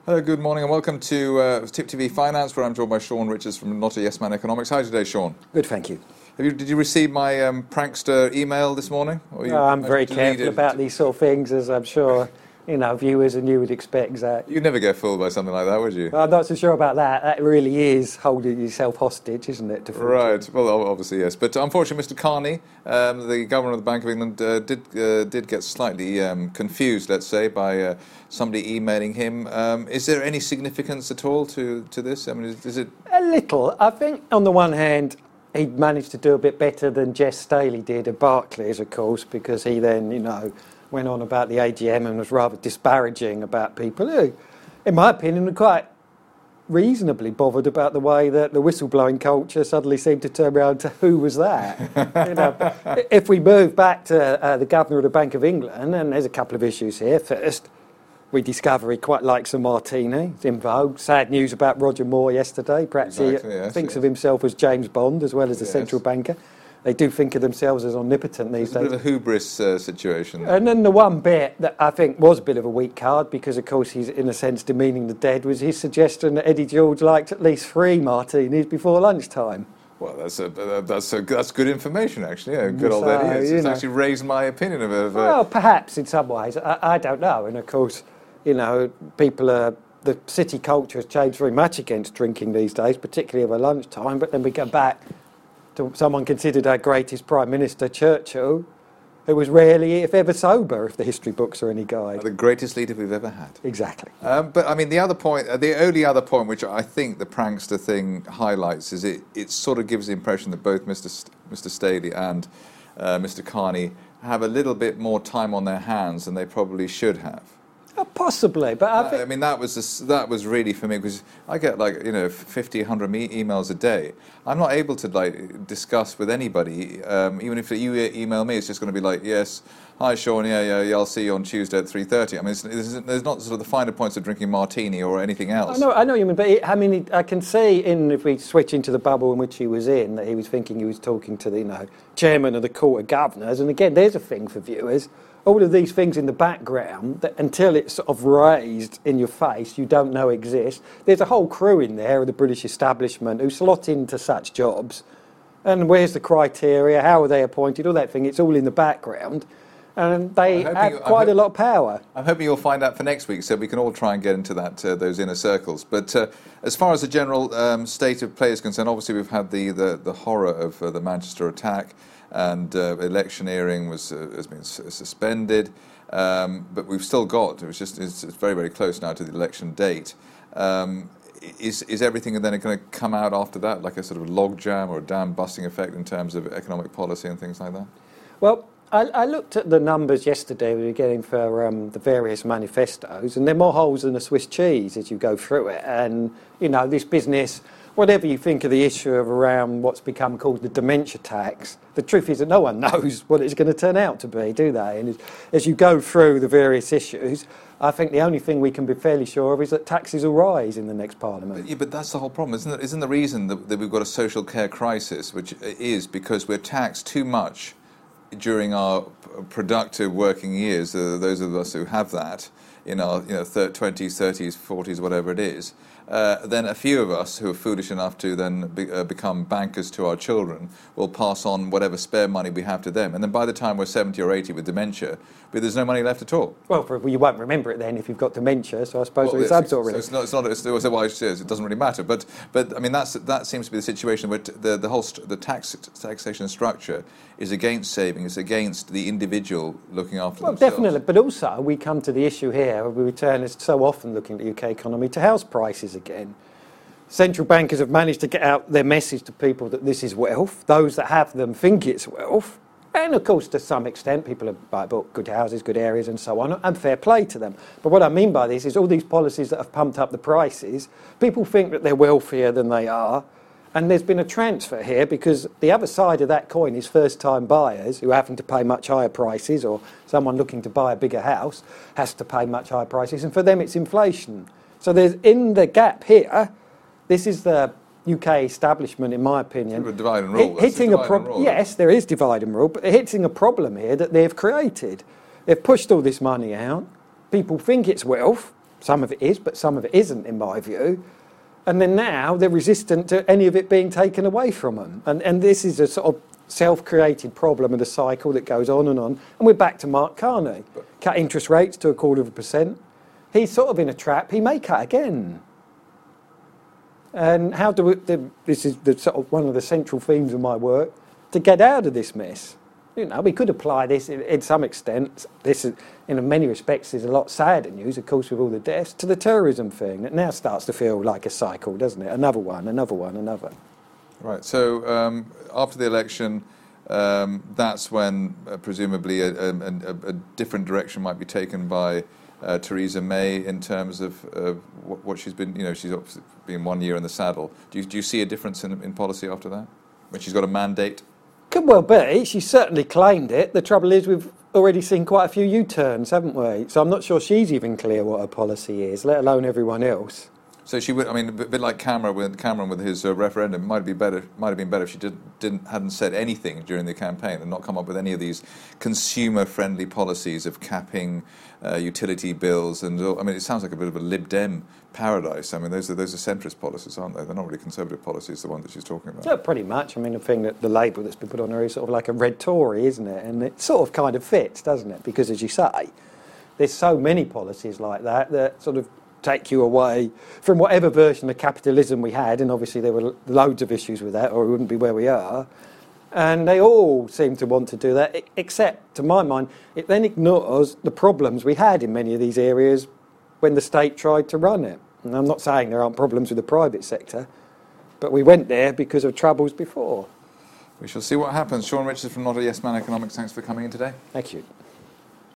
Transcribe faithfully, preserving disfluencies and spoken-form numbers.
Hello, good morning and welcome to uh, Tip T V Finance, where I'm joined by Sean Richards from Not a Yes Man Economics. How are you today, Sean? Good, thank you. Have you did you receive my um, prankster email this morning? Or you, uh, I'm very careful about these sort of things, as I'm sure you know viewers and you would expect, Zach. You'd never get fooled by something like that, would you? Well, I'm not so sure about that. That really is holding yourself hostage, isn't it? To right. Well, obviously yes, but unfortunately, Mister Carney, um, the governor of the Bank of England, uh, did uh, did get slightly um, confused, let's say, by uh, somebody emailing him. Um, is there any significance at all to to this? I mean, is, is it a little? I think on the one hand, he managed to do a bit better than Jess Staley did at Barclays, of course, because he then, you know, went on about the A G M and was rather disparaging about people who, in my opinion, are quite reasonably bothered about the way that the whistleblowing culture suddenly seemed to turn around to who was that. you know, if we move back to uh, the Governor of the Bank of England, and there's a couple of issues here. First, we discover he quite likes a martini. It's in vogue. Sad news about Roger Moore yesterday. Perhaps exactly, he yes, thinks yes. of himself as James Bond as well as the yes. central banker. They do think of themselves as omnipotent these it's days. It's a bit of a hubris uh, situation. And then the one bit that I think was a bit of a weak card, because of course he's in a sense demeaning the dead, was his suggestion that Eddie George liked at least three martinis before lunchtime. Well, that's a, uh, that's a, that's good information, actually. Yeah, good old so, Eddie. It's, it's know. actually raised my opinion of it. Of, uh, well, perhaps in some ways. I, I don't know. And of course, you know, people are... The city culture has changed very much against drinking these days, particularly over lunchtime. But then we go back to someone considered our greatest Prime Minister, Churchill, who was rarely, if ever, sober, if the history books are any guide. The greatest leader we've ever had. Exactly. Um, but, I mean, the other point, uh, the only other point which I think the prankster thing highlights is it, it sort of gives the impression that both Mister St- Mister Staley and uh, Mister Carney have a little bit more time on their hands than they probably should have. Uh, possibly, but I Uh, think... I mean, that was the, that was really for me, because I get like, you know, fifty, one hundred me- emails a day. I'm not able to like discuss with anybody, um, even if you e- email me, it's just going to be like, yes, hi Sean, yeah, yeah, yeah, I'll see you on Tuesday at three thirty. I mean, it's, it's, there's not sort of the finer points of drinking martini or anything else. I know, I know what you mean, but it, I mean, it, I can see in, if we switch into the bubble in which he was in, that he was thinking he was talking to the, you know, chairman of the Court of Governors. And again, there's a thing for viewers. All of these things in the background, that until it's sort of raised in your face, you don't know exist. There's a whole crew in there of the British establishment who slot into such jobs. And where's the criteria? How are they appointed? All that thing. It's all in the background. And they have you, quite ho- a lot of power. I'm hoping you'll find out for next week, so we can all try and get into that uh, those inner circles. But uh, as far as the general um, state of play is concerned, obviously we've had the, the, the horror of uh, the Manchester attack, and uh, electioneering was uh, has been su- suspended, um, but we've still got. It was just it's, it's very very close now to the election date. Um, is is everything then going to come out after that, like a sort of logjam or a dam busting effect in terms of economic policy and things like that? Well, I, I looked at the numbers yesterday we were getting for um, the various manifestos, and there are more holes than a Swiss cheese as you go through it. And you know, this business. Whatever you think of the issue of around what's become called the dementia tax, the truth is that no one knows what it's going to turn out to be, do they? And as, as you go through the various issues, I think the only thing we can be fairly sure of is that taxes will rise in the next Parliament. But, yeah, but that's the whole problem, isn't it? Isn't the reason that, that we've got a social care crisis, which is because we're taxed too much during our productive working years, uh, those of us who have that, in our you know, twenties, thirties, forties, whatever it is, uh, then a few of us who are foolish enough to then be, uh, become bankers to our children will pass on whatever spare money we have to them. And then by the time we're seventy or eighty with dementia, but there's no money left at all. Well, for, well you won't remember it then if you've got dementia, so I suppose well, it's absurd, really. So it's not, it's not, it's, it's why it says it doesn't really matter. But, but I mean, that's, that seems to be the situation where t- the, the whole st- the tax taxation structure is against saving, it's against the individual looking after well, themselves. Well, definitely, but also we come to the issue here, we return, as so often looking at the U K economy, to house prices again. Central bankers have managed to get out their message to people that this is wealth. Those that have them think it's wealth. And of course, to some extent, people have bought good houses, good areas and so on, and fair play to them. But what I mean by this is all these policies that have pumped up the prices, people think that they're wealthier than they are. And there's been a transfer here because the other side of that coin is first-time buyers who happen to pay much higher prices, or someone looking to buy a bigger house has to pay much higher prices. And for them, it's inflation. So there's in the gap here, this is the U K establishment, in my opinion, sort of divide and rule. Hit, hitting a problem. Yes, there is divide and rule, but they're hitting a problem here that they've created. They've pushed all this money out. People think it's wealth. Some of it is, but some of it isn't, in my view. And then now they're resistant to any of it being taken away from them. And, and this is a sort of self-created problem of the cycle that goes on and on. And we're back to Mark Carney. Cut interest rates to a quarter of a percent. He's sort of in a trap. He may cut again. And how do we, the, this is the sort of one of the central themes of my work, to get out of this mess. You know, we could apply this in, in some extent. This, is, in many respects, is a lot sadder news, of course, with all the deaths, to the terrorism thing. That now starts to feel like a cycle, doesn't it? Another one, another one, another. Right. So um, after the election, um, that's when uh, presumably a, a, a, a different direction might be taken by uh, Theresa May in terms of uh, what, what she's been. You know, she's obviously been one year in the saddle. Do you, do you see a difference in, in policy after that, when she's got a mandate? Could well be. She certainly claimed it. The trouble is we've already seen quite a few U-turns, haven't we? So I'm not sure she's even clear what her policy is, let alone everyone else. So she would. I mean, a bit, bit like Cameron with Cameron with his uh, referendum. Might be better. Might have been better if she did, didn't hadn't said anything during the campaign and not come up with any of these consumer-friendly policies of capping uh, utility bills. And I mean, it sounds like a bit of a Lib Dem paradise. I mean, those are those are centrist policies, aren't they? They're not really conservative policies. The one that she's talking about. Yeah, pretty much. I mean, the thing that the label that's been put on her is sort of like a red Tory, isn't it? And it sort of kind of fits, doesn't it? Because as you say, there's so many policies like that that sort of take you away from whatever version of capitalism we had, and obviously there were loads of issues with that, or we wouldn't be where we are. And they all seem to want to do that, except, to my mind, it then ignores the problems we had in many of these areas when the state tried to run it. And I'm not saying there aren't problems with the private sector, but we went there because of troubles before. We shall see what happens. Sean Richards from Not a Yes Man Economics, thanks for coming in today. Thank you.